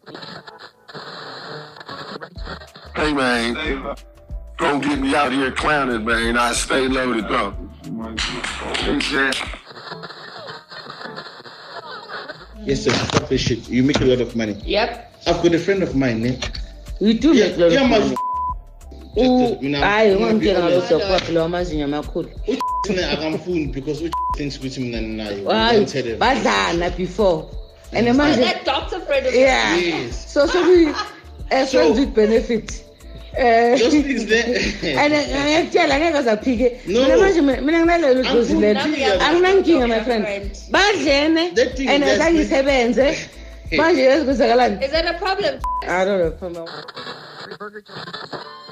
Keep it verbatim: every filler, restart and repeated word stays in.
Hey, man. Don't get me out here clowning, man. I stay loaded, though. Yes, sir. Stop this shit. You make a lot of money. Yep. I've got a friend of mine, eh? You do Yeah, make a lot yeah, of my money. Just, uh, Ooh, mina- hayi mina be ungangitshela honest. ngalokho kwaphela amazinyo amakhulu. Uthina akamfuni because uthi thinks ukuthi mina ninayo. Hayi Don't tell her. badlana before. And manje That doctor friend of yeah. Yes. So so we uh, So- friends with benefit. Eh Those things there. and ngiyakutshela ngeke zaphike. No. Mina manje mina nginalelo dlozi Angifuni lethu. ukuphika. Anginankinga my friend. Friend. Badlene That thing and that's azange been- isebenze. Manje yezikuzakalani? Is that a problem? I don't know.